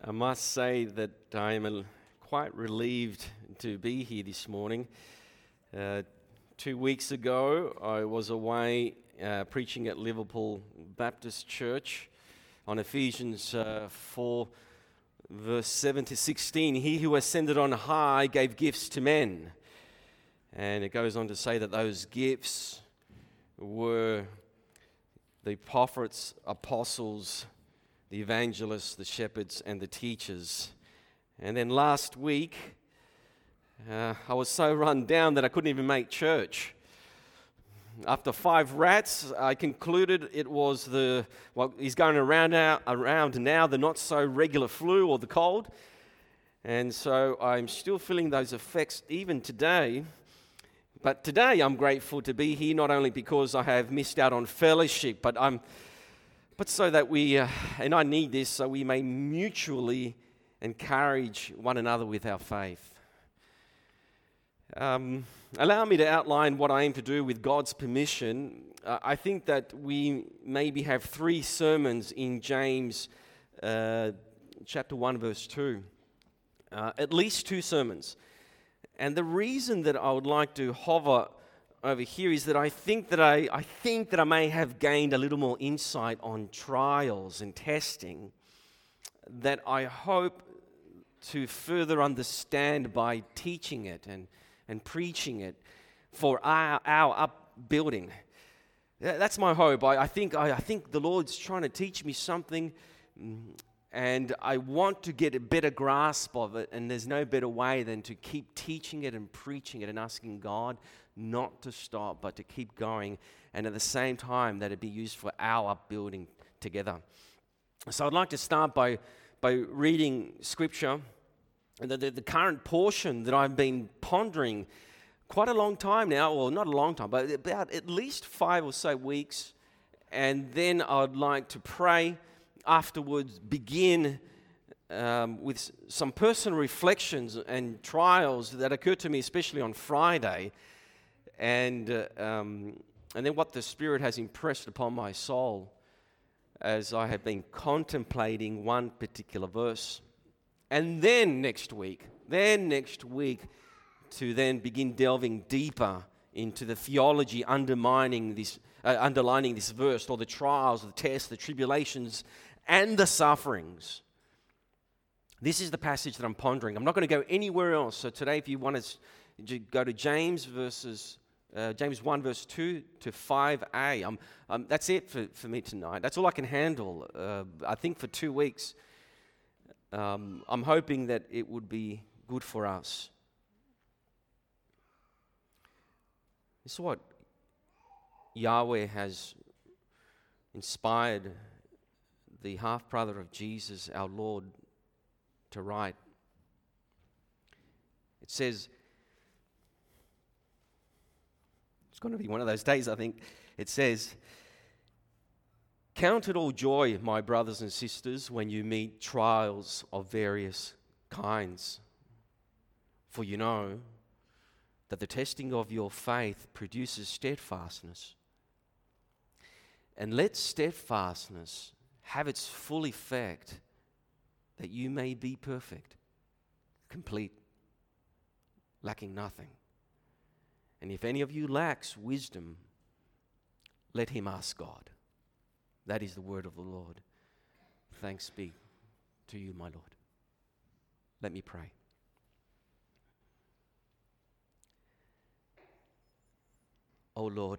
I must say that I am quite relieved to be here this morning. 2 weeks ago, I was away preaching at Liverpool Baptist Church on Ephesians 4, verse 7 to 16. He who ascended on high gave gifts to men. And it goes on to say that those gifts were the prophets, apostles, the evangelists, the shepherds, and the teachers. And then last week, I was so run down that I couldn't even make church. After 5 rats, I concluded it was he's going around now, the not so regular flu or the cold. And so I'm still feeling those effects even today. But today I'm grateful to be here, not only because I have missed out on fellowship, but so that we, and I need this, so we may mutually encourage one another with our faith. Allow me to outline what I aim to do with God's permission. I think that we maybe have 3 sermons in James chapter 1, verse 2. At least 2 sermons. And the reason that I would like to hover over here is that I think that I may have gained a little more insight on trials and testing that I hope to further understand by teaching it and preaching it for our upbuilding. That's my hope. I think the Lord's trying to teach me something, and I want to get a better grasp of it, and there's no better way than to keep teaching it and preaching it and asking God not to stop, but to keep going, and at the same time that it be used for our upbuilding together. So I'd like to start by reading Scripture, and the current portion that I've been pondering quite a long time now, well, not a long time, but about at least 5 or so weeks, and then I'd like to pray, afterwards begin with some personal reflections and trials that occurred to me, especially on Friday, and then what the Spirit has impressed upon my soul as I have been contemplating one particular verse. And then next week, to then begin delving deeper into the theology underlining this verse, or the trials, the tests, the tribulations, and the sufferings. This is the passage that I'm pondering. I'm not going to go anywhere else. So today, if you want to go to James 1, verse 2 to 5a, that's it for me tonight. That's all I can handle. I think for 2 weeks. I'm hoping that it would be good for us. This is what Yahweh has inspired the half-brother of Jesus, our Lord, to write. It says, it's going to be one of those days, I think. It says, "Count it all joy, my brothers and sisters, when you meet trials of various kinds. For you know that the testing of your faith produces steadfastness. And let steadfastness have its full effect, that you may be perfect, complete, lacking nothing. And if any of you lacks wisdom, let him ask God." That is the word of the Lord. Thanks be to you, my Lord. Let me pray. Oh Lord,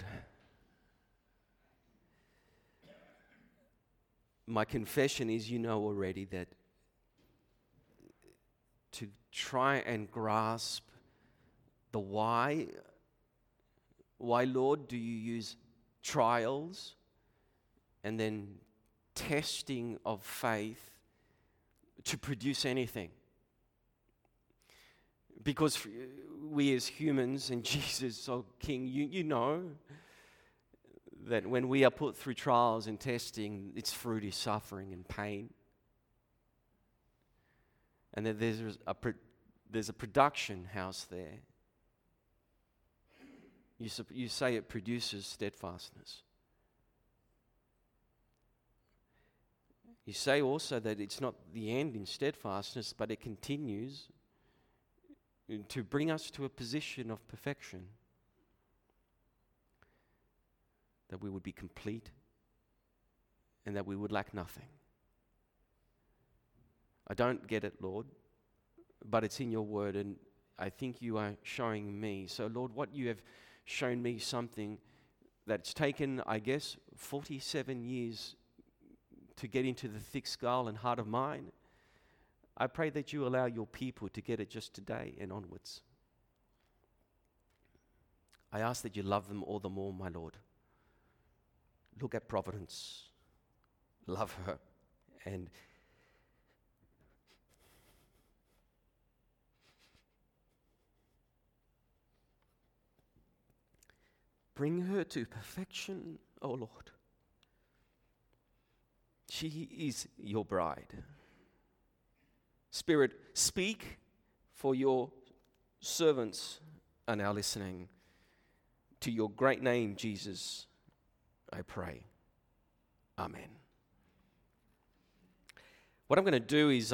my confession is, you know already, that to try and grasp the why, Lord, do you use trials and then testing of faith to produce anything? Because we as humans, and Jesus, oh King, you know that when we are put through trials and testing, its fruit is suffering and pain. And that there's a production house there. You say it produces steadfastness. You say also that it's not the end in steadfastness, but it continues to bring us to a position of perfection, that we would be complete and that we would lack nothing. I don't get it, Lord, but it's in your word, and I think you are showing me. So, Lord, what you have shown me, something that's taken, I guess, 47 years to get into the thick skull and heart of mine, I pray that you allow your people to get it just today and onwards. I ask that you love them all the more, my Lord. Look at Providence. Love her. And bring her to perfection, O Lord. She is your bride. Spirit, speak, for your servants are now listening. To your great name, Jesus, I pray. Amen. What I'm going to do is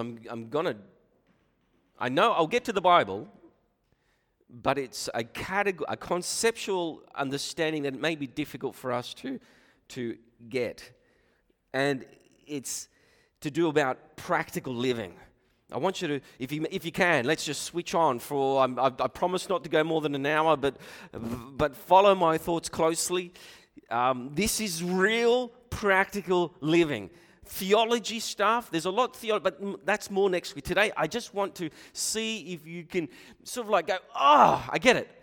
I know I'll get to the Bible, but it's a conceptual understanding that may be difficult for us to get. And it's to do about practical living. I want you to, if you can, let's just switch on for, I promise not to go more than an hour, but follow my thoughts closely. This is real practical living. Theology stuff, there's a lot of theology, but that's more next week. Today, I just want to see if you can sort of like go, I get it.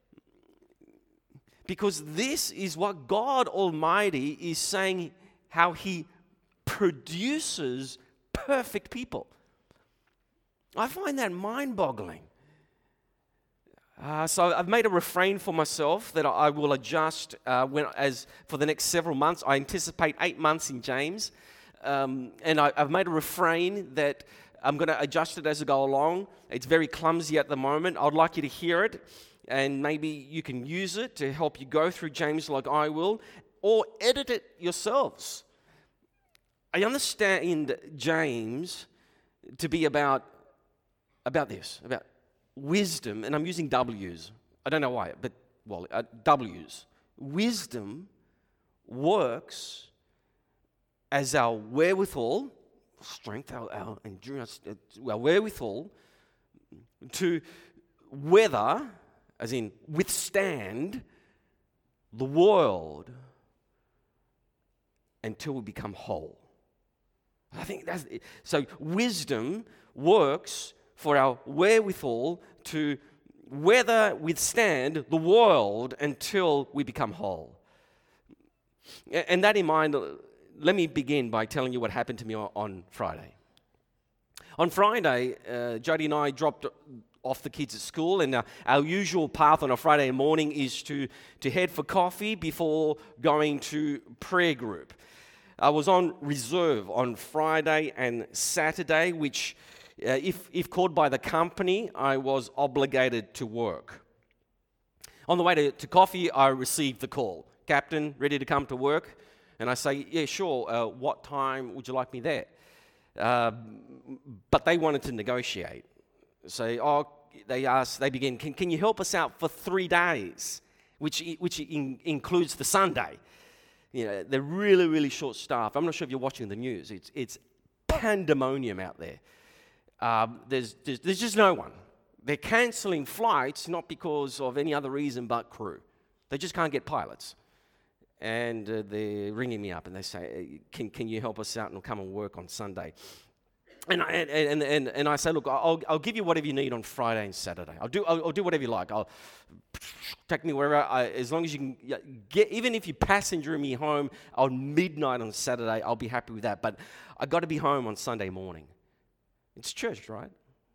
Because this is what God Almighty is saying, how He produces perfect people. I find that mind-boggling. So I've made a refrain for myself that I will adjust for the next several months. I anticipate 8 months in James. And I've made a refrain that I'm going to adjust it as I go along. It's very clumsy at the moment. I'd like you to hear it, and maybe you can use it to help you go through James like I will, or edit it yourselves. I understand James to be about this, about wisdom, and I'm using W's. I don't know why, but W's. Wisdom works as our wherewithal, strength, our endurance, our wherewithal to weather, as in withstand, the world until we become whole. I think that's it. So wisdom works for our wherewithal to withstand the world until we become whole. And that in mind, let me begin by telling you what happened to me on Friday. On Friday, Jody and I dropped off the kids at school, and our usual path on a Friday morning is to head for coffee before going to prayer group. I was on reserve on Friday and Saturday, which, if called by the company, I was obligated to work. On the way to coffee, I received the call. Captain, ready to come to work? And I say, yeah, sure. What time would you like me there? But they wanted to negotiate. So, they begin, can you help us out for 3 days, which includes the Sunday? You know, they're really, really short staffed. I'm not sure if you're watching the news. It's pandemonium out there. There's just no one. They're cancelling flights, not because of any other reason but crew. They just can't get pilots. And they're ringing me up and they say, can you help us out and come and work on Sunday? And I say, look, I'll give you whatever you need on Friday and Saturday. I'll do whatever you like. I'll take me wherever, as long as you can get, even if you passenger me home on midnight on Saturday, I'll be happy with that. But I got to be home on Sunday morning. It's church, right?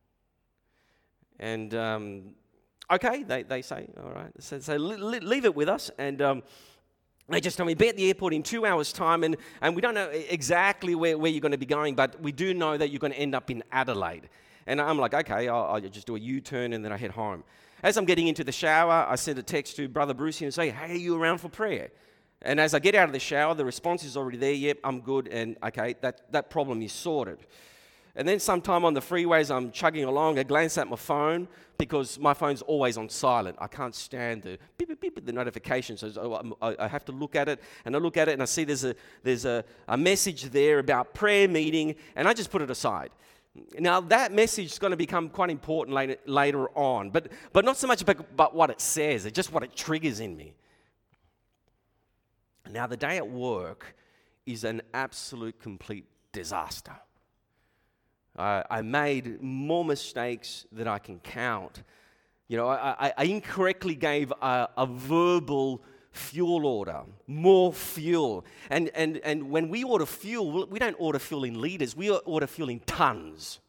And okay, they say, all right. So leave it with us, and they just tell me, be at the airport in 2 hours' time, and we don't know exactly where you're going to be going, but we do know that you're going to end up in Adelaide. And I'm like, okay, I'll just do a U-turn, and then I head home. As I'm getting into the shower, I send a text to Brother Brucey and say, hey, are you around for prayer? And as I get out of the shower, the response is already there. Yep, I'm good, and okay, that problem is sorted. And then sometime on the freeways, I'm chugging along. I glance at my phone because my phone's always on silent. I can't stand the beep, beep, beep, the notifications. So I have to look at it, and I look at it, and I see there's a message there about prayer meeting, and I just put it aside. Now, that message is going to become quite important later on, but not so much about what it says, it's just what it triggers in me. Now, the day at work is an absolute complete disaster. I made more mistakes than I can count. You know, I incorrectly gave a verbal fuel order, more fuel. And when we order fuel, we don't order fuel in liters, we order fuel in tons.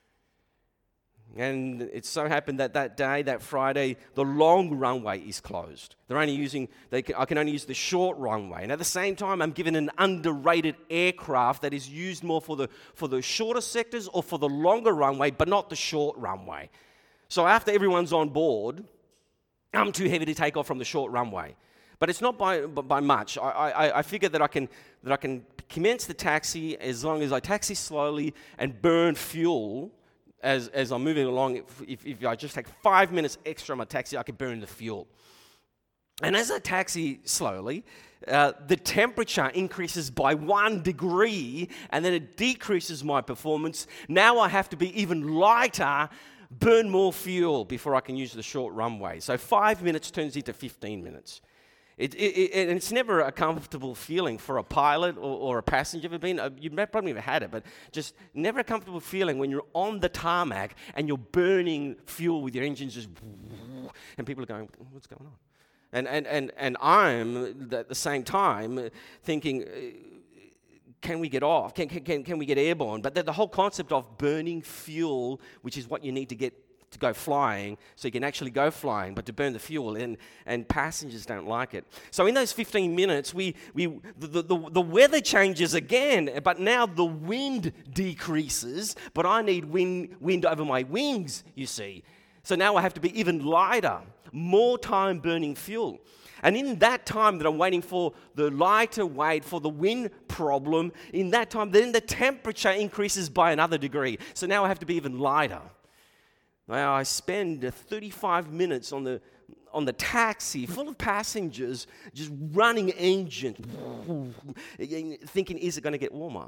And it so happened that day, that Friday, the long runway is closed. I can only use the short runway. And at the same time, I'm given an underrated aircraft that is used more for the shorter sectors or for the longer runway, but not the short runway. So after everyone's on board, I'm too heavy to take off from the short runway. But it's not by much. I figured that I can commence the taxi as long as I taxi slowly and burn fuel. As I'm moving along, if I just take 5 minutes extra on my taxi, I could burn the fuel. And as I taxi slowly, the temperature increases by 1 degree, and then it decreases my performance. Now I have to be even lighter, burn more fuel before I can use the short runway. So 5 minutes turns into 15 minutes. And it's never a comfortable feeling for a pilot or a passenger. You've probably never had it, but just never a comfortable feeling when you're on the tarmac and you're burning fuel with your engines just, and people are going, what's going on? And I'm at the same time thinking, can we get off? Can we get airborne? But the whole concept of burning fuel, which is what you need to get to go flying, so you can actually go flying, but to burn the fuel, and passengers don't like it. So in those 15 minutes, the weather changes again, but now the wind decreases, but I need wind over my wings, you see. So now I have to be even lighter, more time burning fuel. And in that time that I'm waiting for the lighter weight, for the wind problem, in that time, then the temperature increases by another degree. So now I have to be even lighter. Now, I spend 35 minutes on the taxi full of passengers, just running engines, thinking, is it going to get warmer?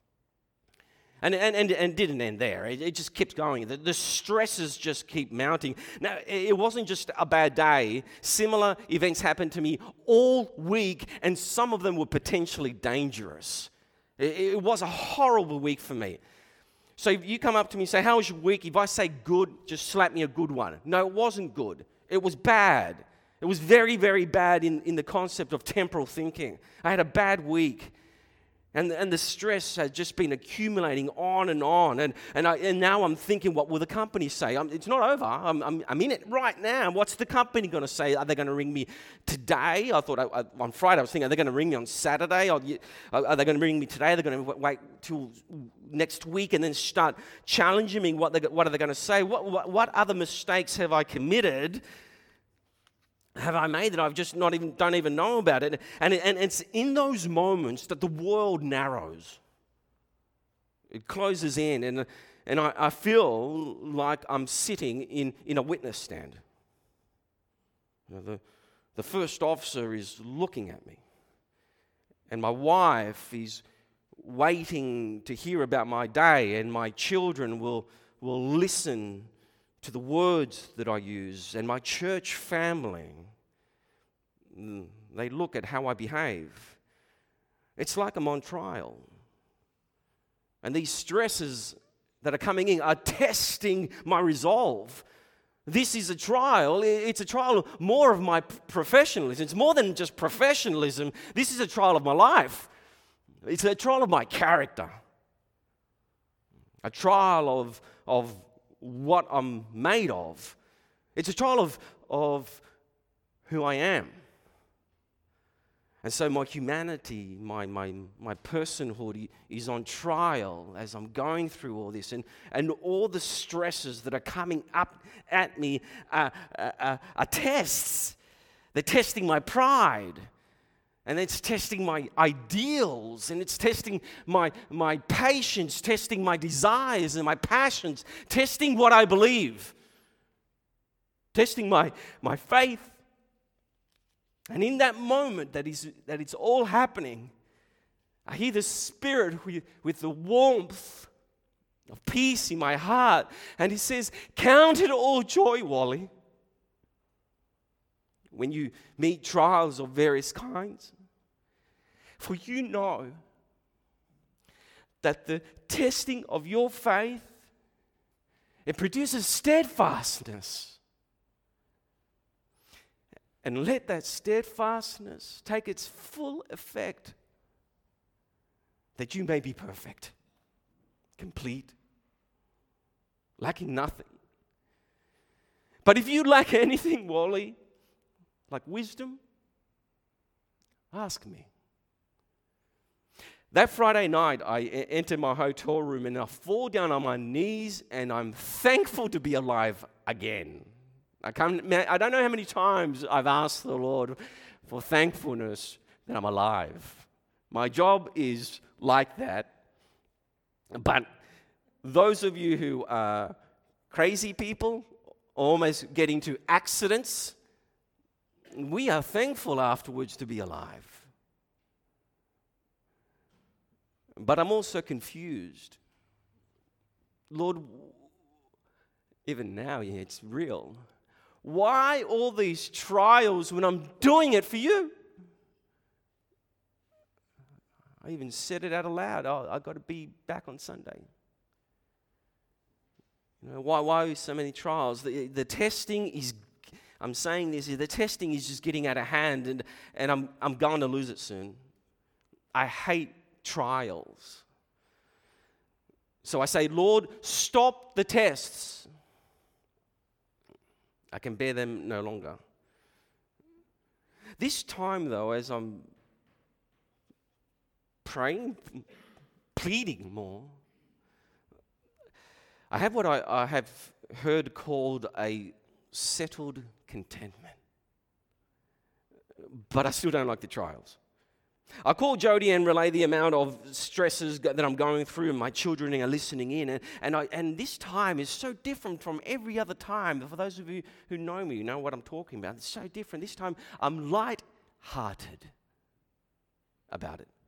And it didn't end there. It just kept going. The stresses just keep mounting. Now, it wasn't just a bad day. Similar events happened to me all week, and some of them were potentially dangerous. It was a horrible week for me. So if you come up to me and say, how was your week? If I say good, just slap me a good one. No, it wasn't good. It was bad. It was very, very bad in the concept of temporal thinking. I had a bad week. And the stress has just been accumulating on. And now I'm thinking, what will the company say? It's not over. I'm in it right now. What's the company going to say? Are they going to ring me today? I thought on Friday, I was thinking, are they going to ring me on Saturday? Are they going to ring me today? Are they going to wait till next week and then start challenging me? What are they going to say? What other mistakes have I committed? Have I made that I've just don't even know about it? And it's in those moments that the world narrows. It closes in, and I feel like I'm sitting in a witness stand. You know, the first officer is looking at me, and my wife is waiting to hear about my day, and my children will listen to the words that I use, and my church family, they look at how I behave. It's like I'm on trial. And these stresses that are coming in are testing my resolve. This is a trial. It's a trial more of my professionalism. It's more than just professionalism. This is a trial of my life. It's a trial of my character. A trial of what I'm made of. It's a trial of who I am. And so my humanity, my personhood is on trial as I'm going through all this. And all the stresses that are coming up at me are tests. They're testing my pride. And it's testing my ideals, and it's testing my patience, testing my desires and my passions, testing what I believe, testing my faith. And in that moment that it's all happening, I hear the Spirit with the warmth of peace in my heart. And He says, count it all joy, Wally, when you meet trials of various kinds. For you know that the testing of your faith, it produces steadfastness. And let that steadfastness take its full effect, that you may be perfect, complete, lacking nothing. But if you lack anything, Wally, like wisdom, ask me. That Friday night, I enter my hotel room and I fall down on my knees and I'm thankful to be alive again. I don't know how many times I've asked the Lord for thankfulness that I'm alive. My job is like that. But those of you who are crazy people, almost getting to accidents, we are thankful afterwards to be alive. But I'm also confused. Lord, even now, it's real. Why all these trials when I'm doing it for you? I even said it out aloud. Oh, I've got to be back on Sunday. You know, why so many trials? The testing is, I'm saying this, the testing is just getting out of hand, and I'm going to lose it soon. I hate trials. So I say, Lord, stop the tests. I can bear them no longer. This time, though, as I'm praying, pleading more, I have what I have heard called a settled contentment. But I still don't like the trials. I call Jody and relay the amount of stresses that I'm going through, and my children are listening in. And this time is so different from every other time. For those of you who know me, you know what I'm talking about. It's so different. This time I'm light-hearted about it.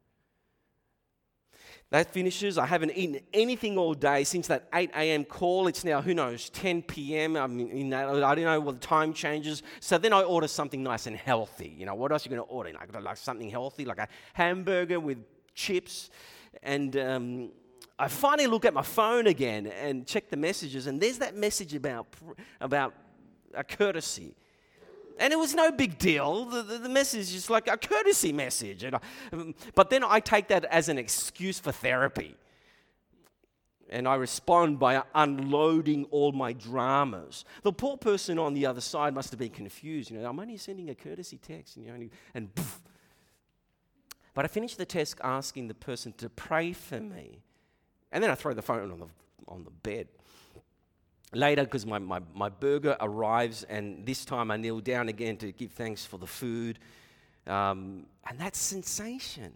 That finishes. I haven't eaten anything all day since that 8 a.m. call. It's now, 10 p.m. I don't know what the time changes. So then I order something nice and healthy. You know, what else are you going to order? Like something healthy, like a hamburger with chips. And I finally look at my phone again and check the messages. And there's that message about a courtesy. And it was no big deal. The message is like a courtesy message. But then I take that as an excuse for therapy. And I respond by unloading all my dramas. The poor person on the other side must have been confused. I'm only sending a courtesy text. And poof. But I finish the text asking the person to pray for me. And then I throw the phone on the bed. Later, because my burger arrives, and this time I kneel down again to give thanks for the food. And that sensation,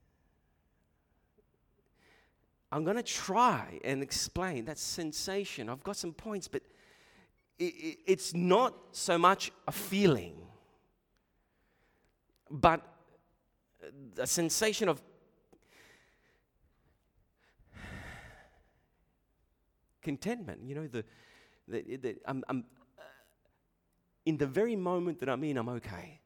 I'm going to try and explain that sensation. I've got some points, but it's not so much a feeling, but a sensation of contentment. I'm in the very moment that I'm in, I'm okay.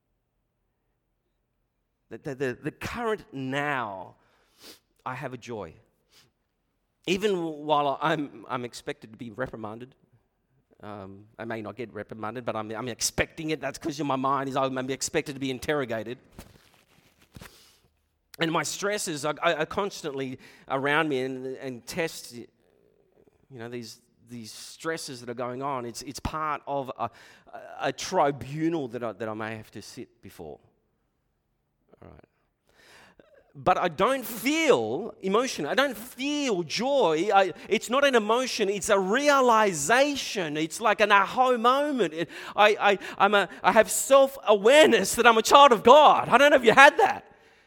The current now, I have a joy. Even while I'm expected to be reprimanded. I may not get reprimanded, but I'm expecting it. That's because in my mind is I'm expected to be interrogated. And my stresses are constantly around me and test. These stresses that are going on, it's part of a tribunal that I may have to sit before. All right. but I don't feel emotion. I don't feel joy. It's not an emotion. It's a realization. It's like an aha moment. I have self-awareness that I'm a child of God. I don't know if you had that.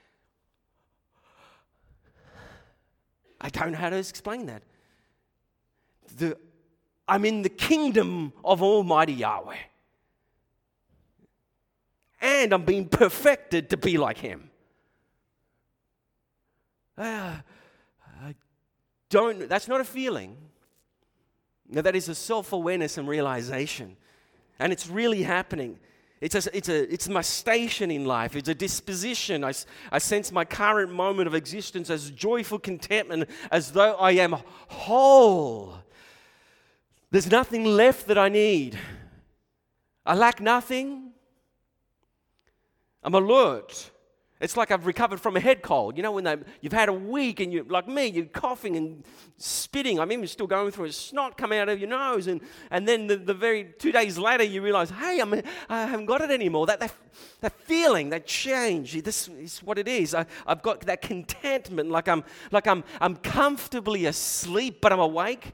I don't know how to explain that. I'm in the kingdom of Almighty Yahweh. And I'm being perfected to be like Him. That's not a feeling. No, that is a self-awareness and realization. And it's really happening. It's my station in life. It's a disposition. I sense my current moment of existence as joyful contentment, as though I am whole. There's nothing left that I need. I lack nothing. I'm alert. It's like I've recovered from a head cold. You know, when you've had a week and you're like me, you're coughing and spitting. I'm even still going through a snot coming out of your nose. And then the very 2 days later, you realize, hey, I haven't got it anymore. That feeling, that change, this is what it is. I've got that contentment, like I'm comfortably asleep, but I'm awake.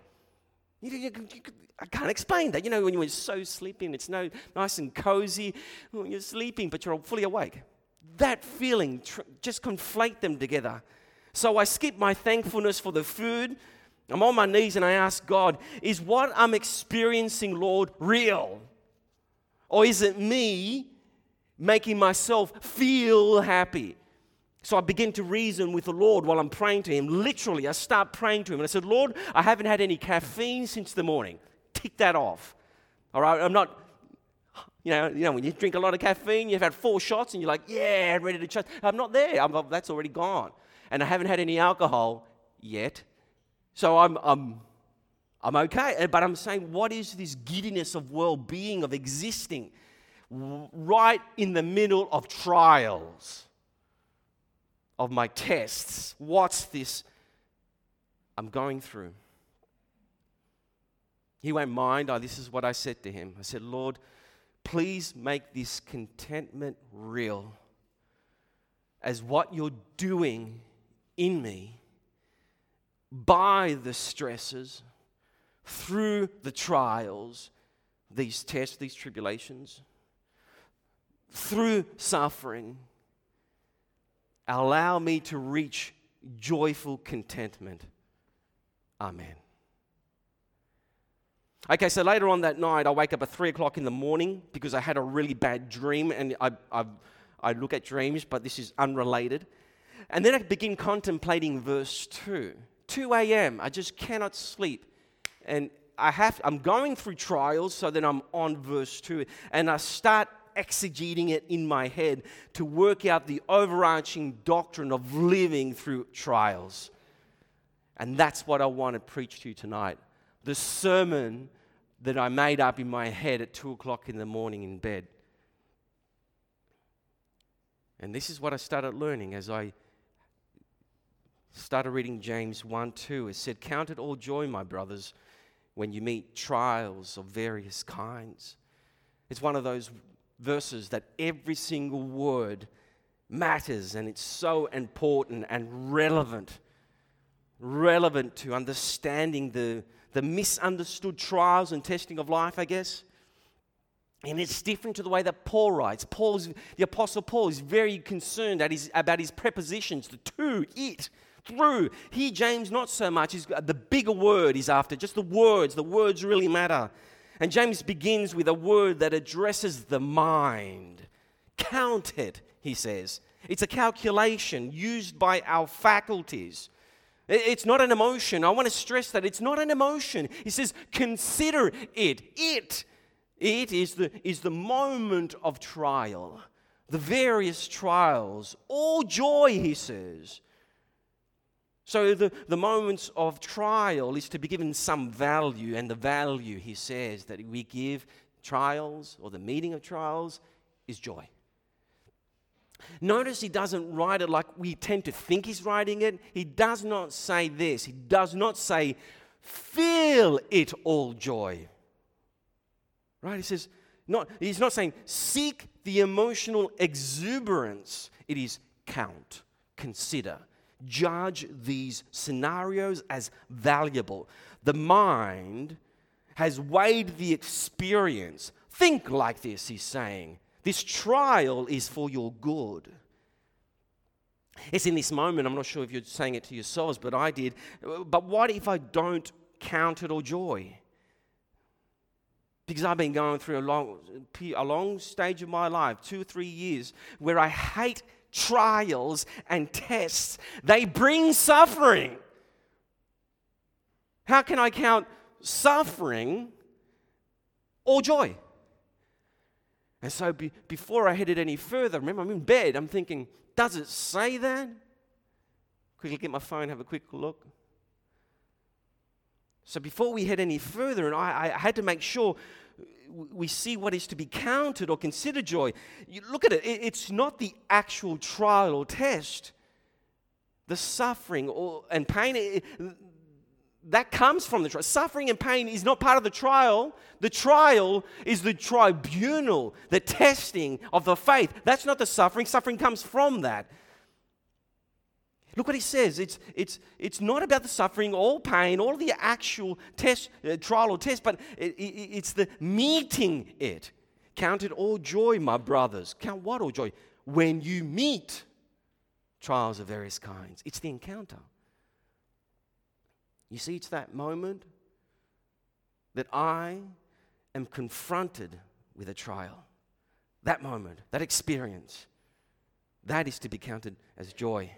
I can't explain that. You know, when you're so sleepy and it's nice and cozy, you're sleeping, but you're fully awake. That feeling, just conflate them together. So I skip my thankfulness for the food. I'm on my knees and I ask God, is what I'm experiencing, Lord, real? Or is it me making myself feel happy? So I begin to reason with the Lord while I'm praying to Him. Literally, I start praying to Him. And I said, Lord, I haven't had any caffeine since the morning. Tick that off. All right, I'm not... You know, when you drink a lot of caffeine, you've had 4 shots, and you're like, yeah, ready to chat. I'm not there. That's already gone. And I haven't had any alcohol yet. So I'm okay. But I'm saying, what is this giddiness of well-being, of existing right in the middle of trials, of my tests? What's this I'm going through? He won't mind. This is what I said to Him. I said, Lord, please make this contentment real as what You're doing in me by the stresses, through the trials, these tests, these tribulations, through suffering. Allow me to reach joyful contentment. Amen. Okay, so later on that night, I wake up at 3 o'clock in the morning because I had a really bad dream, and I look at dreams, but this is unrelated. And then I begin contemplating verse 2. 2 a.m., I just cannot sleep. And I'm going through trials, so then I'm on verse 2, and I start exegeting it in my head to work out the overarching doctrine of living through trials. And that's what I want to preach to you tonight. The sermon that I made up in my head at 2 o'clock in the morning in bed. And this is what I started learning as I started reading James 1:2. It said, "Count it all joy, my brothers, when you meet trials of various kinds." It's one of those verses that every single word matters, and it's so important and relevant to understanding the misunderstood trials and testing of life, I guess. And it's different to the way that Paul writes. The Apostle Paul is very concerned about his prepositions, the to, it, through. Here, James, not so much. The bigger word is after, just the words. The words really matter. And James begins with a word that addresses the mind. Count it, he says. It's a calculation used by our faculties. It's not an emotion. I want to stress that it's not an emotion. He says, consider it. It is the moment of trial. The various trials. All joy, he says. So the moments of trial is to be given some value. And the value, he says, that we give trials, or the meaning of trials, is joy. Notice he doesn't write it like we tend to think he's writing it. He does not say this. He does not say, feel it all joy. Right? He says, he's not saying, seek the emotional exuberance. It is count. consider. Judge these scenarios as valuable. The mind has weighed the experience. Think like this, he's saying. This trial is for your good. It's in this moment, I'm not sure if you're saying it to yourselves, but I did. But what if I don't count it all joy? Because I've been going through a long stage of my life, 2 or 3 years, where I hate trials and tests. They bring suffering. How can I count suffering or joy? And so before I headed any further, remember I'm in bed, I'm thinking, does it say that? Quickly get my phone, have a quick look. So before we head any further, and I had to make sure we see what is to be counted or considered joy. You look at it, it's not the actual trial or test. The suffering and pain, that comes from the trial. Suffering and pain is not part of the trial. The trial is the tribunal, the testing of the faith. That's not the suffering. Suffering comes from that. Look what he says. It's not about the suffering or pain, or the actual test, trial or test, but it's the meeting it. Count it all joy, my brothers. Count what all joy? When you meet trials of various kinds. It's the encounter. You see, it's that moment that I am confronted with a trial. That moment, that experience, that is to be counted as joy.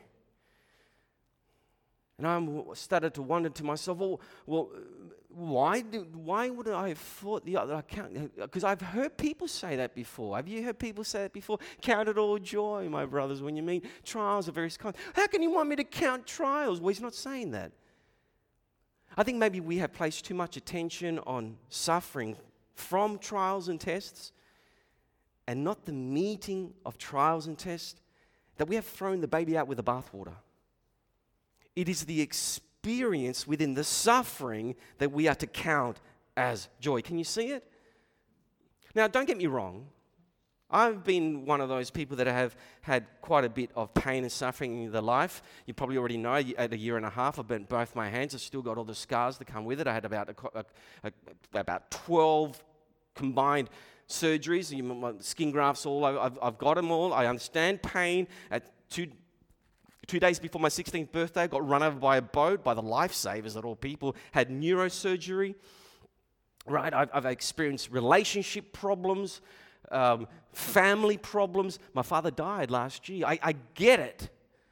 And I started to wonder to myself, well, why would I have thought the other account? Because I've heard people say that before. Have you heard people say that before? Count it all joy, my brothers, when you meet trials of various kinds. How can you want me to count trials? Well, he's not saying that. I think maybe we have placed too much attention on suffering from trials and tests and not the meeting of trials and tests, that we have thrown the baby out with the bathwater. It is the experience within the suffering that we are to count as joy. Can you see it? Now, don't get me wrong. I've been one of those people that have had quite a bit of pain and suffering in their life. You probably already know, at 1.5 years, I burnt both my hands. I've still got all the scars that come with it. I had about 12 combined surgeries, my skin grafts all over. I've got them all. I understand pain. At 2 days before my 16th birthday, I got run over by a boat by the lifesavers that all people had neurosurgery. Right? I've experienced relationship problems, family problems. My father died last year. I get it.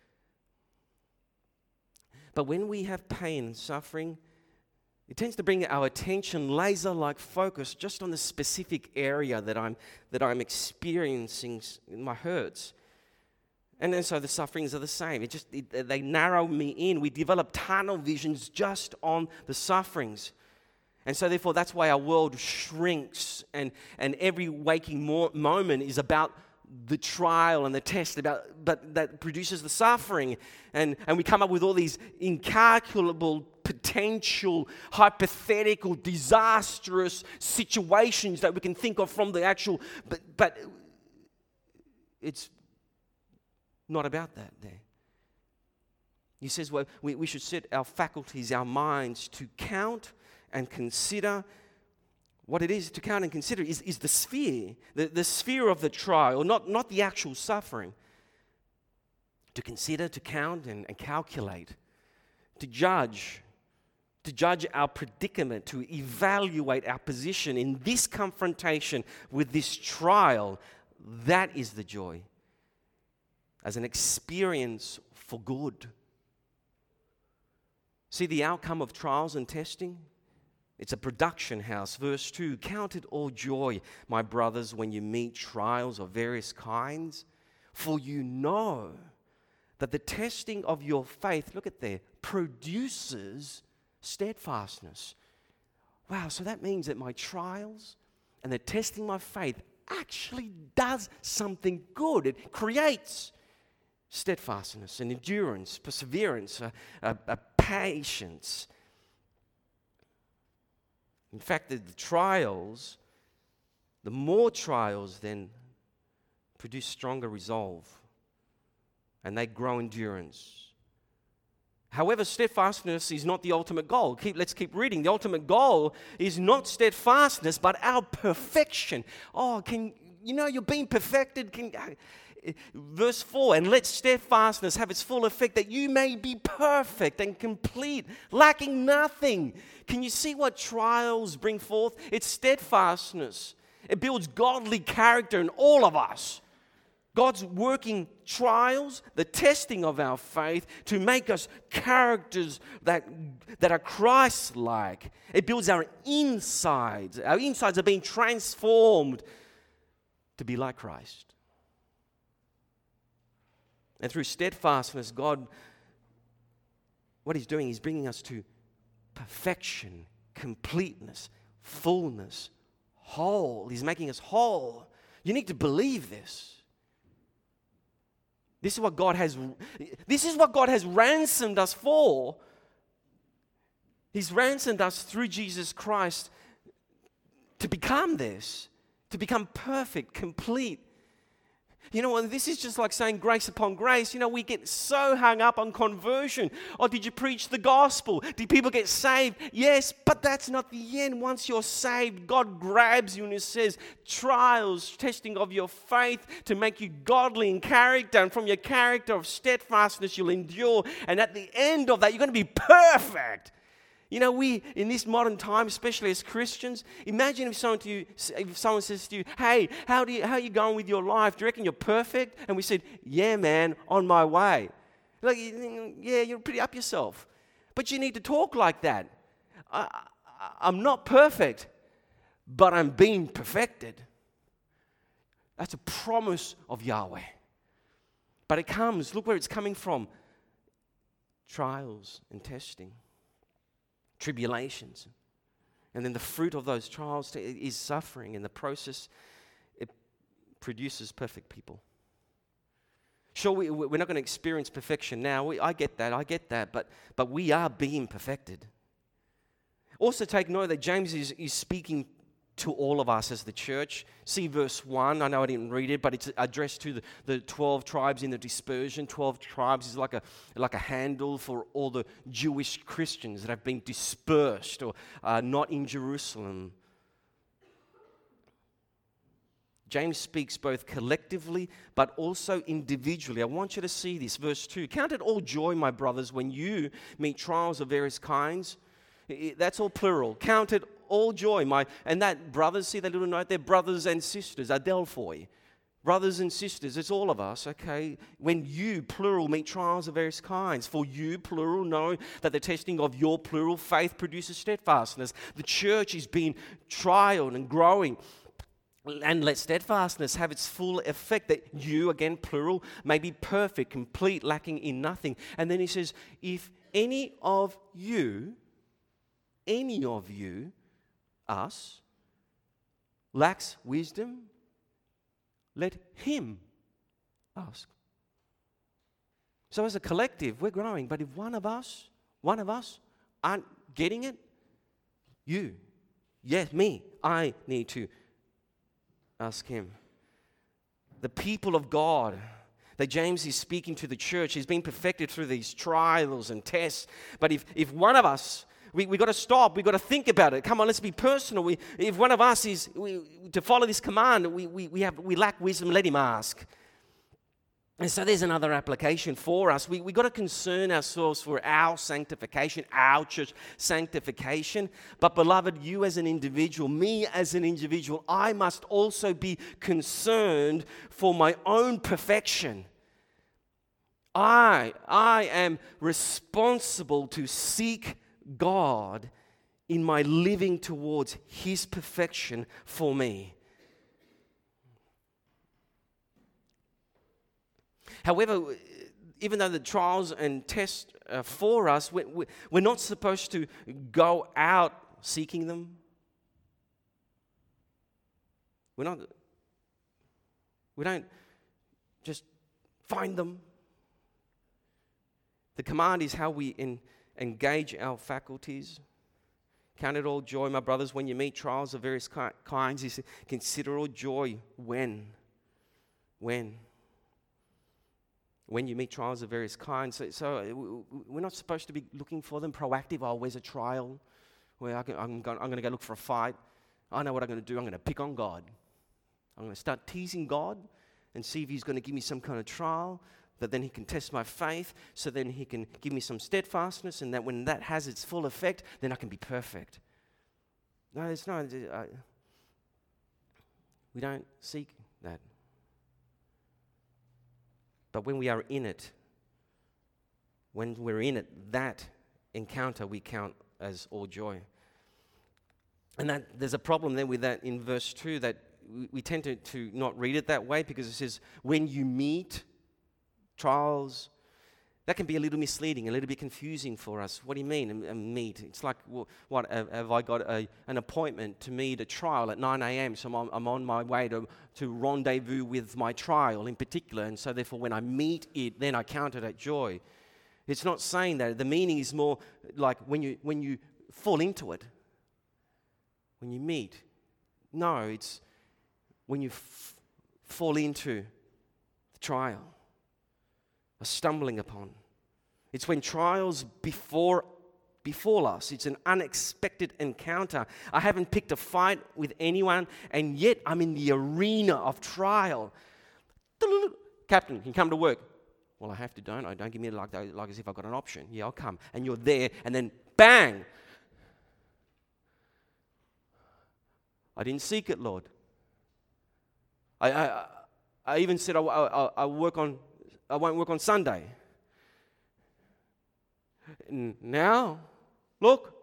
But when we have pain and suffering, it tends to bring our attention laser-like focus just on the specific area that I'm experiencing my hurts. And then so the sufferings are the same. They narrow me in. We develop tunnel visions just on the sufferings. And so therefore that's why our world shrinks, and every waking moment is about the trial and the test, but that produces the suffering. And we come up with all these incalculable, potential, hypothetical, disastrous situations that we can think of from the actual, but it's not about that there. He says, well, we should set our faculties, our minds to count and consider. What it is to count and consider is the sphere, the sphere of the trial, not the actual suffering. To consider, to count and calculate, to judge our predicament, to evaluate our position in this confrontation with this trial. That is the joy, as an experience for good. See the outcome of trials and testing? It's a production house. Verse 2, count it all joy, my brothers, when you meet trials of various kinds, for you know that the testing of your faith, look at there, produces steadfastness. Wow, so that means that my trials and the testing my faith actually does something good. It creates steadfastness and endurance, perseverance, a patience. In fact, the more trials then produce stronger resolve. and they grow endurance. However, steadfastness is not the ultimate goal. Let's keep reading. The ultimate goal is not steadfastness, but our perfection. Oh, you're being perfected. Verse 4, and let steadfastness have its full effect, that you may be perfect and complete, lacking nothing. Can you see what trials bring forth? It's steadfastness. It builds godly character in all of us. God's working trials, the testing of our faith, to make us characters that are Christ-like. It builds our insides. Our insides are being transformed to be like Christ. And through steadfastness, God, what He's doing, He's bringing us to perfection, completeness, fullness, whole. He's making us whole. You need to believe this. This is what God has ransomed us for. He's ransomed us through Jesus Christ to become this, to become perfect, complete. You know, this is just like saying grace upon grace. You know, we get so hung up on conversion. Or did you preach the gospel? Did people get saved? Yes, but that's not the end. Once you're saved, God grabs you and He says, trials, testing of your faith to make you godly in character. And from your character of steadfastness, you'll endure. And at the end of that, you're going to be perfect. You know, we, in this modern time, especially as Christians, imagine if someone says to you, hey, how are you going with your life? Do you reckon you're perfect? And we said, yeah, man, on my way. Like, yeah, you're pretty up yourself. But you need to talk like that. I'm not perfect, but I'm being perfected. That's a promise of Yahweh. But it comes, look where it's coming from. Trials and testing. Tribulations. And then the fruit of those trials is suffering. In the process, it produces perfect people. Sure, we're not going to experience perfection now. I get that. But we are being perfected. Also take note that James is speaking to all of us as the church. See verse 1. I know I didn't read it, but it's addressed to the 12 tribes in the dispersion. 12 tribes is like a handle for all the Jewish Christians that have been dispersed or not in Jerusalem. James speaks both collectively but also individually. I want you to see this. Verse 2. Count it all joy, my brothers, when you meet trials of various kinds. That's all plural. Count it all joy. And that brothers, see that little note there? Brothers and sisters, Adelphoi. Brothers and sisters, it's all of us, okay? When you, plural, meet trials of various kinds. For you, plural, know that the testing of your plural faith produces steadfastness. The church is being trialed and growing. And let steadfastness have its full effect, that you, again, plural, may be perfect, complete, lacking in nothing. And then he says, if any of you, us, lacks wisdom, let him ask. So as a collective, we're growing. But if one of us aren't getting it, me, I need to ask him. The people of God that James is speaking to the church is being perfected through these trials and tests. But if one of us, we got to stop. We got to think about it. Come on, let's be personal. If one of us is to follow this command, we lack wisdom. Let him ask. And so there's another application for us. We got to concern ourselves for our sanctification, our church sanctification. But beloved, you as an individual, me as an individual, I must also be concerned for my own perfection. I am responsible to seek God in my living towards His perfection for me. However, even though the trials and tests are for us, we're not supposed to go out seeking them. We don't just find them. The command is how we engage our faculties. Count it all joy, my brothers, when you meet trials of various kinds. He said, consider all joy when when you meet trials of various kinds. So we're not supposed to be looking for them proactive. Oh, where's a trial? Where I'm going to go look for a fight. I know what I'm going to do. I'm going to pick on God. I'm going to start teasing God and see if he's going to give me some kind of trial, that then he can test my faith, so then he can give me some steadfastness, and that when that has its full effect, then I can be perfect. No, it's not. We don't seek that. But when we are in it, that encounter we count as all joy. And that there's a problem there with that in verse 2, that we tend to not read it that way, because it says, when you meet trials. That can be a little misleading, a little bit confusing for us. What do you mean, meet? It's like, what, have I got an appointment to meet a trial at 9 a.m., so I'm on my way to rendezvous with my trial in particular, and so therefore when I meet it, then I count it as joy. It's not saying that. The meaning is more like when you fall into it, when you meet. No, it's when you fall into the trial, a stumbling upon. It's when trials befall us. It's an unexpected encounter. I haven't picked a fight with anyone, and yet I'm in the arena of trial. Captain, can you come to work? Well, I have to, don't I? Don't give me like as if I've got an option. Yeah, I'll come. And you're there, and then bang! I didn't seek it, Lord. I even said I won't work on Sunday. Now, look,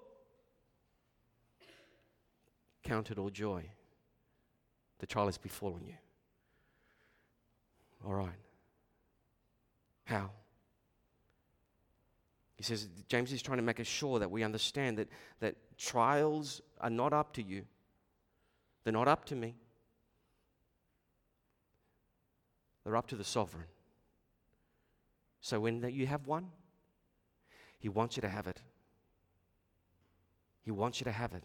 count it all joy. The trial has befallen you. All right. How? He says, James is trying to make us sure that we understand that trials are not up to you. They're not up to me. They're up to the sovereign. So when you have one, he wants you to have it. He wants you to have it.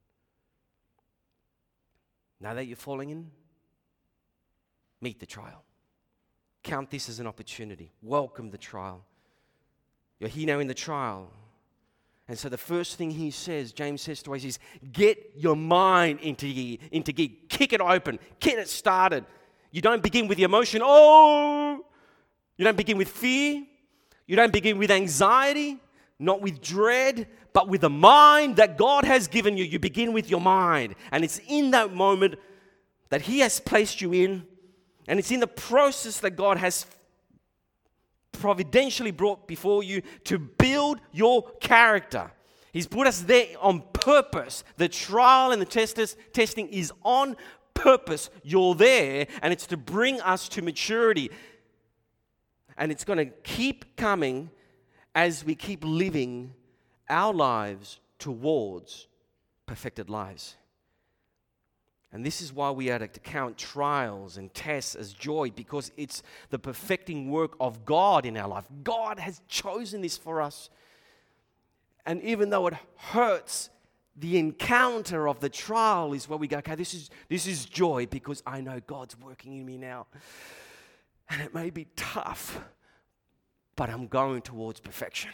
Now that you're falling in, meet the trial. Count this as an opportunity. Welcome the trial. You're here now in the trial. And so the first thing he says, James says to us, is get your mind into gear. Kick it open. Get it started. You don't begin with the emotion, oh! You don't begin with fear. You don't begin with anxiety, not with dread, but with the mind that God has given you. You begin with your mind. And it's in that moment that he has placed you in, and it's in the process that God has providentially brought before you to build your character. He's put us there on purpose. The trial and the testing is on purpose. You're there, and it's to bring us to maturity. And it's going to keep coming as we keep living our lives towards perfected lives. And this is why we are to count trials and tests as joy, because it's the perfecting work of God in our life. God has chosen this for us. And even though it hurts, the encounter of the trial is where we go, okay, this is joy, because I know God's working in me now. And it may be tough, but I'm going towards perfection.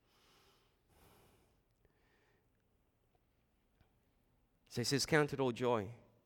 So he says, count it all joy.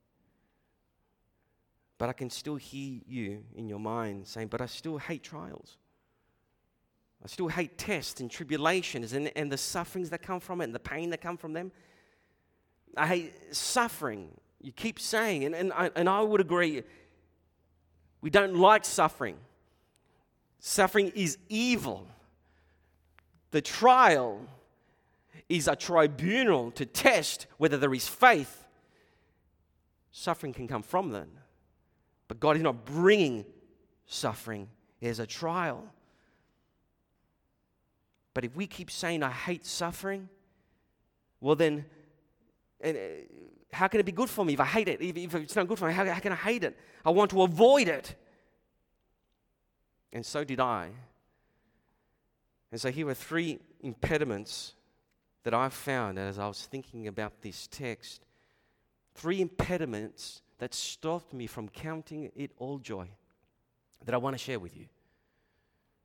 But I can still hear you in your mind saying, but I still hate trials. I still hate tests and tribulations and the sufferings that come from it and the pain that come from them. I hate suffering. You keep saying, and I would agree, we don't like suffering. Suffering is evil. The trial is a tribunal to test whether there is faith. Suffering can come from that. But God is not bringing suffering. There's a trial. But if we keep saying, I hate suffering, well then, how can it be good for me if I hate it? If it's not good for me, how can I hate it? I want to avoid it. And so did I. And so here are 3 impediments that I found as I was thinking about this text. 3 impediments that stopped me from counting it all joy that I want to share with you.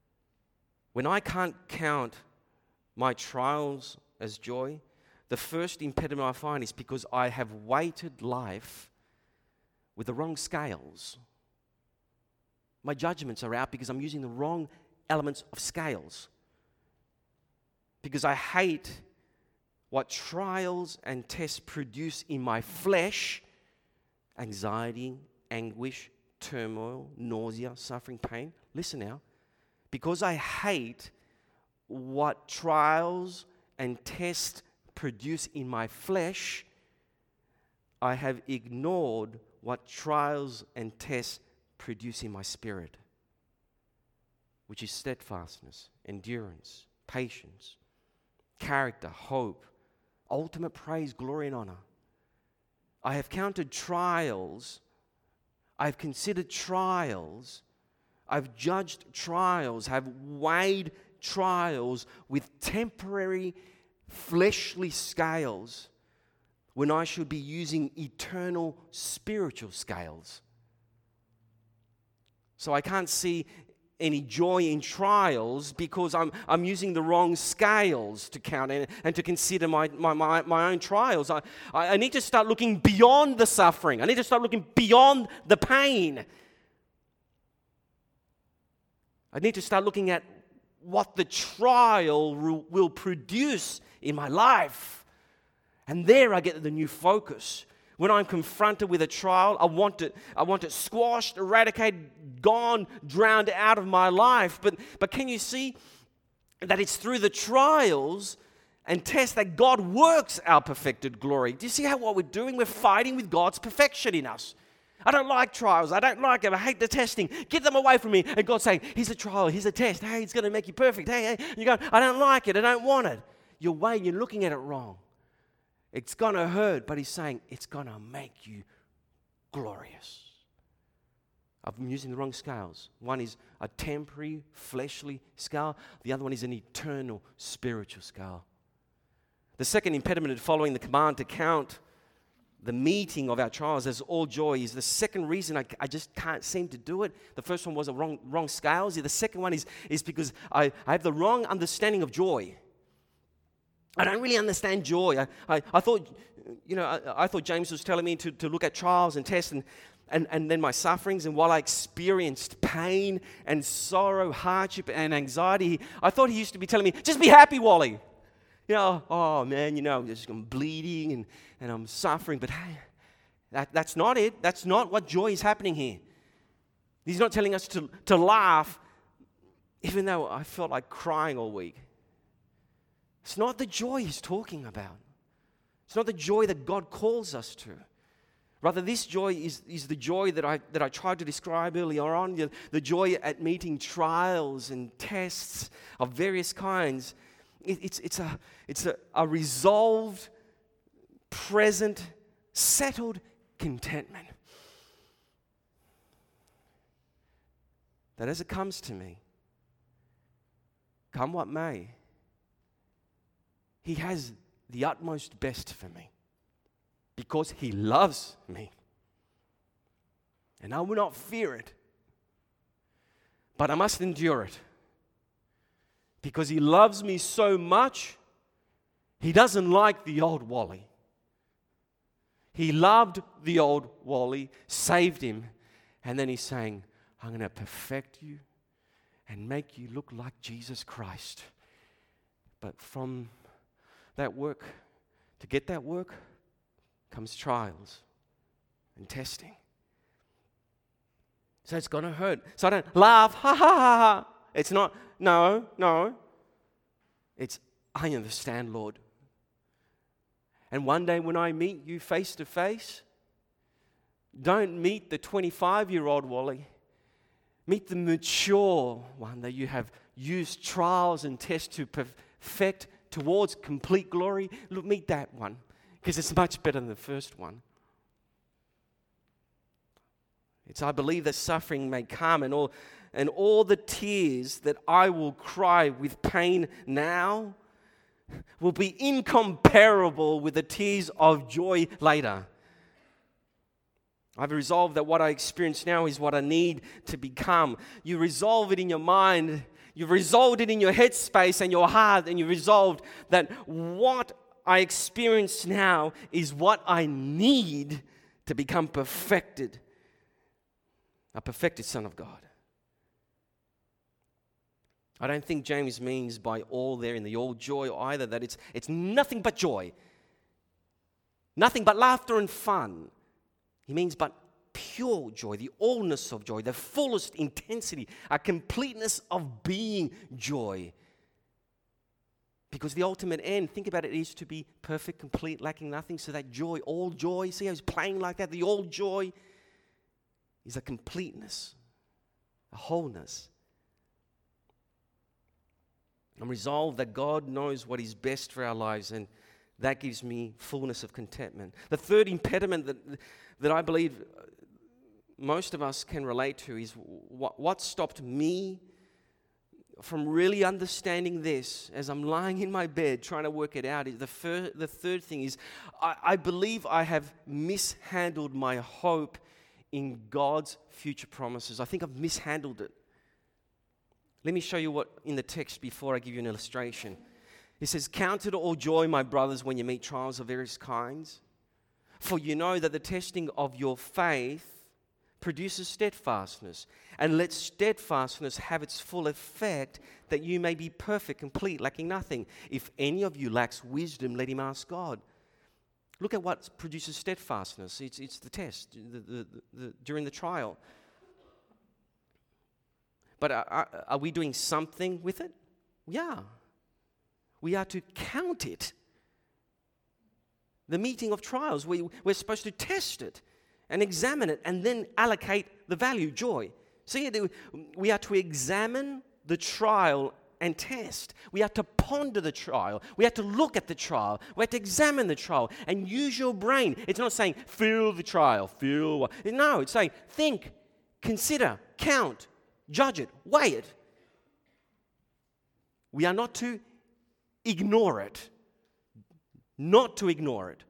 When I can't count my trials as joy, the first impediment I find is because I have weighted life with the wrong scales. My judgments are out because I'm using the wrong elements of scales. Because I hate what trials and tests produce in my flesh: anxiety, anguish, turmoil, nausea, suffering, pain. Listen now. Because I hate what trials and tests produce in my flesh, I have ignored what trials and tests produce in my spirit, which is steadfastness, endurance, patience, character, hope, ultimate praise, glory, and honor. I have counted trials, I've considered trials, I've judged trials, have weighed trials with temporary fleshly scales when I should be using eternal spiritual scales. So I can't see any joy in trials because I'm using the wrong scales to count and to consider my own trials. I need to start looking beyond the suffering. I need to start looking beyond the pain. I need to start looking at what the trial will produce in my life. And there I get the new focus. When I'm confronted with a trial, I want it squashed, eradicated, gone, drowned out of my life. But can you see that it's through the trials and tests that God works our perfected glory? Do you see what we're doing? We're fighting with God's perfection in us. I don't like trials. I don't like them. I hate the testing. Get them away from me. And God's saying, here's a trial. Here's a test. Hey, it's going to make you perfect. Hey. You go, I don't like it. I don't want it. You're looking at it wrong. It's going to hurt, but he's saying it's going to make you glorious. I'm using the wrong scales. One is a temporary, fleshly scale. The other one is an eternal, spiritual scale. The second impediment to following the command to count the meeting of our trials as all joy is the second reason I just can't seem to do it. The first one was the wrong scales. The second one is because I have the wrong understanding of joy. I don't really understand joy. I thought, I thought James was telling me to look at trials and tests and then my sufferings. And while I experienced pain and sorrow, hardship and anxiety, I thought he used to be telling me, just be happy, Wally. Oh man, I'm bleeding and I'm suffering. But hey, that's not it. That's not what joy is happening here. He's not telling us to laugh, even though I felt like crying all week. It's not the joy he's talking about. It's not the joy that God calls us to. Rather, this joy is the joy that I tried to describe earlier on, the joy at meeting trials and tests of various kinds. It's a resolved, present, settled contentment. That as it comes to me, come what may, he has the utmost best for me because he loves me. And I will not fear it, but I must endure it because he loves me so much. He doesn't like the old Wally. He loved the old Wally, saved him, and then he's saying, I'm going to perfect you and make you look like Jesus Christ. But from that work, to get that work, comes trials and testing. So it's going to hurt. So I don't laugh, ha ha ha ha. It's not, no. It's, I understand, Lord. And one day when I meet you face to face, don't meet the 25-year-old Wally. Meet the mature one that you have used trials and tests to perfect towards complete glory. Look, meet that one, because it's much better than the first one. I believe that suffering may come and all the tears that I will cry with pain now will be incomparable with the tears of joy later. I've resolved that what I experience now is what I need to become. You resolve it in your mind. You've resolved it in your headspace and your heart, and you've resolved that what I experience now is what I need to become perfected. A perfected Son of God. I don't think James means by all there in the all joy either that it's nothing but joy. Nothing but laughter and fun. He means but pure joy, the allness of joy, the fullest intensity, a completeness of being joy. Because the ultimate end, think about it, is to be perfect, complete, lacking nothing. So that joy, all joy, see how he's playing like that? The all joy is a completeness, a wholeness. I'm resolved that God knows what is best for our lives, and that gives me fullness of contentment. The third impediment that I believe most of us can relate to is what stopped me from really understanding this as I'm lying in my bed trying to work it out. Is the third thing is I believe I have mishandled my hope in God's future promises. I think I've mishandled it. Let me show you what in the text before I give you an illustration. It says, "Count it all joy, my brothers, when you meet trials of various kinds. For you know that the testing of your faith produces steadfastness. And let steadfastness have its full effect, that you may be perfect, complete, lacking nothing. If any of you lacks wisdom, let him ask God." Look at what produces steadfastness. It's the test during the trial. But are we doing something with it? Yeah. We are to count it. The meeting of trials, we're supposed to test it and examine it and then allocate the value, joy. See, we are to examine the trial and test. We are to ponder the trial. We have to look at the trial. We have to examine the trial and use your brain. It's not saying, feel the trial, feel. No, it's saying, think, consider, count, judge it, weigh it. We are not to ignore it. Not to ignore it.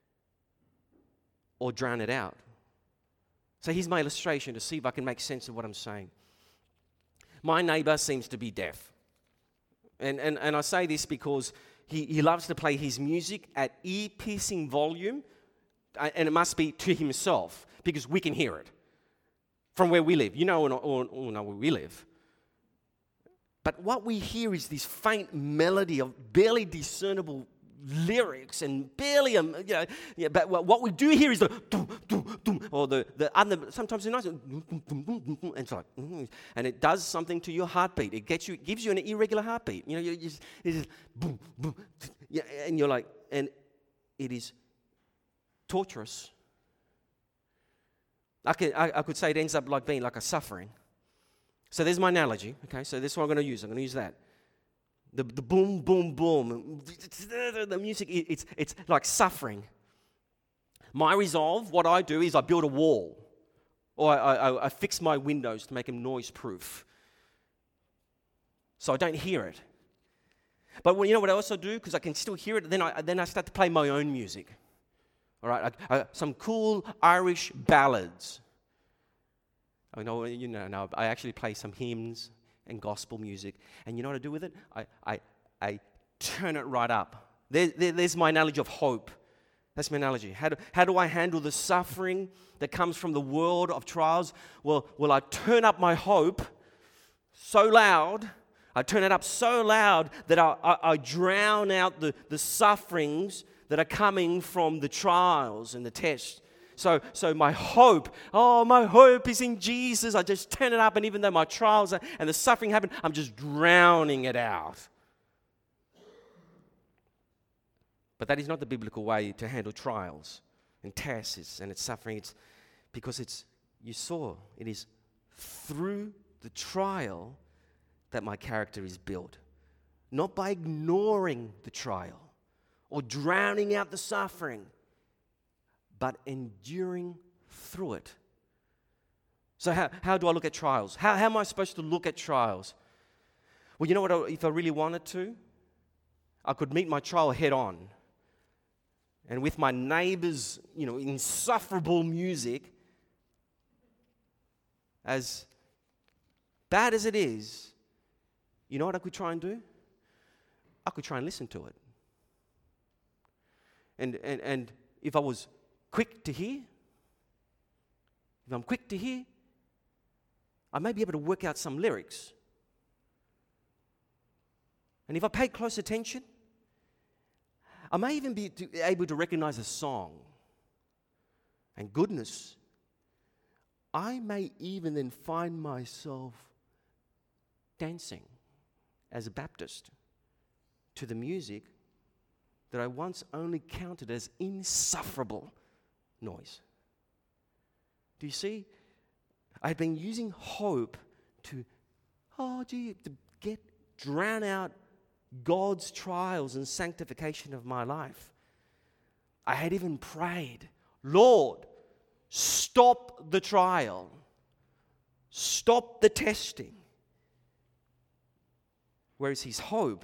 Or drown it out. So here's my illustration to see if I can make sense of what I'm saying. My neighbor seems to be deaf. And I say this because he loves to play his music at ear-piercing volume, and it must be to himself, because we can hear it from where we live. You know, or know where we live. But what we hear is this faint melody of barely discernible lyrics and barely, but what we do hear is the dum, dum, dum, or the other, sometimes the nice, and it's like, and it does something to your heartbeat. It gives you an irregular heartbeat. You know, it's just boom, boom, and you're like, and it is torturous. I could say it ends up like being like a suffering. So there's my analogy. Okay, so this is what I'm going to use. I'm going to use that. The boom, boom, boom. The music, it's like suffering. My resolve, what I do is I build a wall. Or I fix my windows to make them noise-proof. So I don't hear it. But you know what I also do? Because I can still hear it, then I start to play my own music. All right, some cool Irish ballads. I actually play some hymns and gospel music. And you know what I do with it? I turn it right up. There's my analogy of hope. That's my analogy. How do I handle the suffering that comes from the world of trials? Well, I turn up my hope so loud. I turn it up so loud that I drown out the sufferings that are coming from the trials and the tests. So my hope is in Jesus. I just turn it up, and even though my trials and the suffering happen, I'm just drowning it out. But that is not the biblical way to handle trials and tests and its suffering. It's because it is through the trial that my character is built. Not by ignoring the trial or drowning out the suffering, but enduring through it. So how do I look at trials? How am I supposed to look at trials? Well, you know what? If I really wanted to, I could meet my trial head on. And with my neighbor's, insufferable music, as bad as it is, you know what I could try and do? I could try and listen to it. And if I was quick to hear, if I'm quick to hear, I may be able to work out some lyrics. And if I pay close attention, I may even be able to recognize a song. And goodness, I may even then find myself dancing as a Baptist to the music that I once only counted as insufferable noise. Do you see? I had been using hope to drown out God's trials and sanctification of my life. I had even prayed, Lord, stop the trial. Stop the testing. Whereas His hope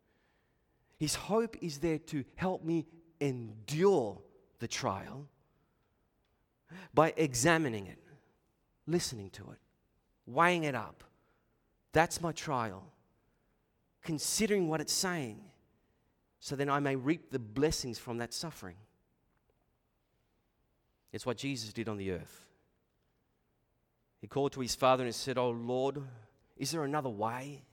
is there to help me endure the trial by examining it, listening to it, weighing it up. That's my trial. Considering what it's saying, so then I may reap the blessings from that suffering. It's what Jesus did on the earth. He called to His Father and said, "Oh Lord, is there another way?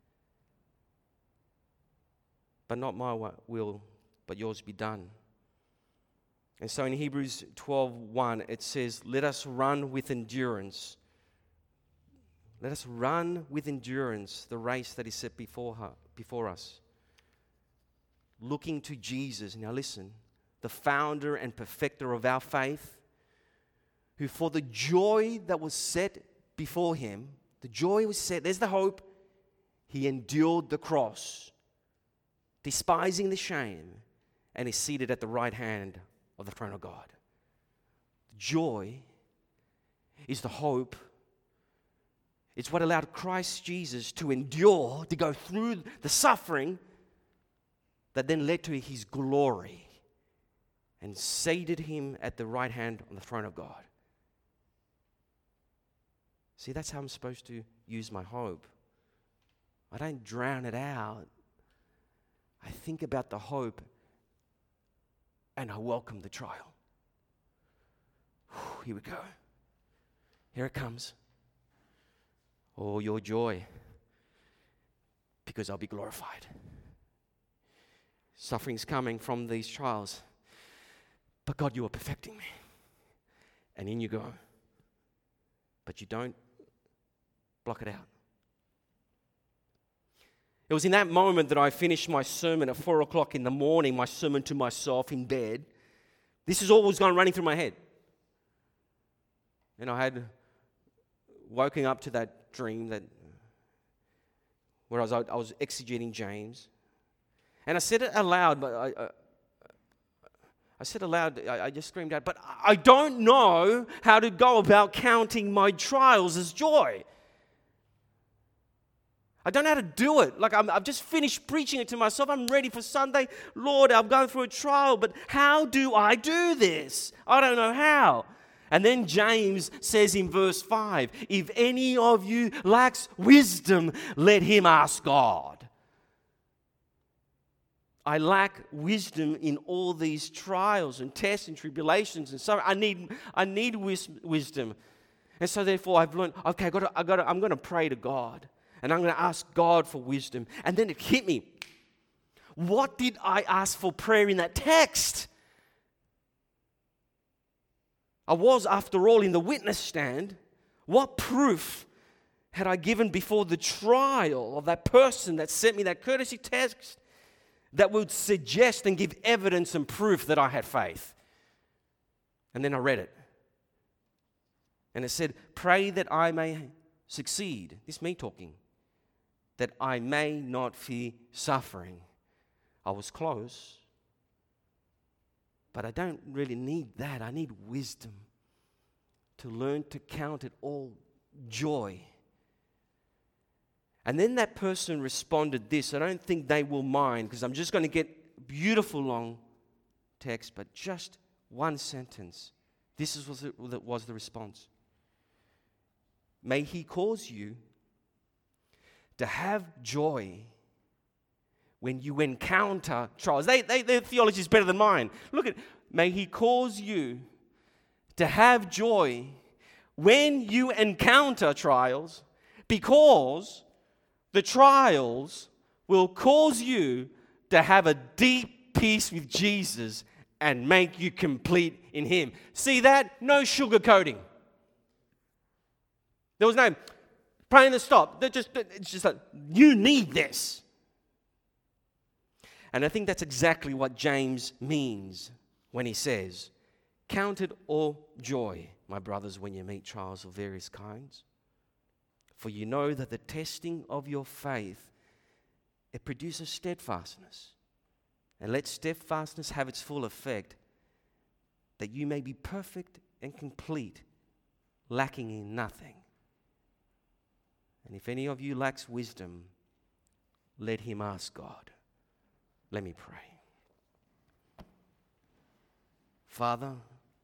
But not my will, but yours be done." And so in Hebrews 12:1, it says, "Let us run with endurance. Let us run with endurance the race that is set before us, looking to Jesus." Now listen, the founder and perfecter of our faith, who for the joy that was set before Him, the joy was set, there's the hope, He endured the cross, despising the shame, and is seated at the right hand of the throne of God. Joy is the hope. It's what allowed Christ Jesus to endure, to go through the suffering that then led to His glory and seated Him at the right hand on the throne of God. See, that's how I'm supposed to use my hope. I don't drown it out. I think about the hope and I welcome the trial. Here we go. Here it comes. Oh, your joy, because I'll be glorified. Suffering's coming from these trials. But God, you are perfecting me. And in you go. But you don't block it out. It was in that moment that I finished my sermon at 4 o'clock in the morning, my sermon to myself in bed. This is all was going running through my head. And I had woken up to that dream that where I was exegeting James. And I said it aloud, but I said aloud, I just screamed out, but I don't know how to go about counting my trials as joy. I don't know how to do it. Like I've just finished preaching it to myself. I'm ready for Sunday. Lord, I'm going through a trial, but how do I do this? I don't know how. And then James says in verse 5, if any of you lacks wisdom, let him ask God. I lack wisdom in all these trials and tests and tribulations and so I need wisdom. And so therefore I've learned, okay, I'm going to pray to God. And I'm going to ask God for wisdom. And then it hit me. What did I ask for prayer in that text? I was, after all, in the witness stand. What proof had I given before the trial of that person that sent me that courtesy text that would suggest and give evidence and proof that I had faith? And then I read it. And it said, pray that I may succeed. This is me talking. That I may not fear suffering. I was close. But I don't really need that. I need wisdom to learn to count it all joy. And then that person responded this. I don't think they will mind because I'm just going to get beautiful long text, but just one sentence. This was the response. May He cause you to have joy when you encounter trials. Their theology is better than mine. Look at, may He cause you to have joy when you encounter trials, because the trials will cause you to have a deep peace with Jesus and make you complete in Him. See that? No sugarcoating. There was no praying to stop. It's just like, you need this. And I think that's exactly what James means when he says, count it all joy, my brothers, when you meet trials of various kinds. For you know that the testing of your faith, it produces steadfastness. And let steadfastness have its full effect, that you may be perfect and complete, lacking in nothing. And if any of you lacks wisdom, let him ask God. Let me pray. Father,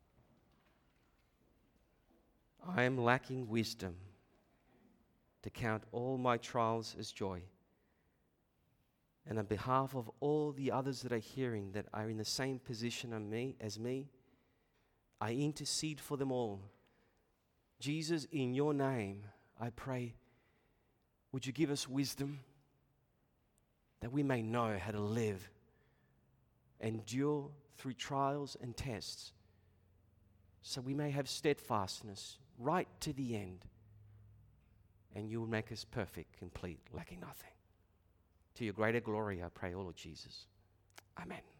I am lacking wisdom to count all my trials as joy. And on behalf of all the others that are hearing that are in the same position as me, I intercede for them all. Jesus, in your name, I pray, would you give us wisdom that we may know how to live, endure through trials and tests, so we may have steadfastness right to the end, and you will make us perfect, complete, lacking nothing. To your greater glory, I pray, all of Jesus. Amen.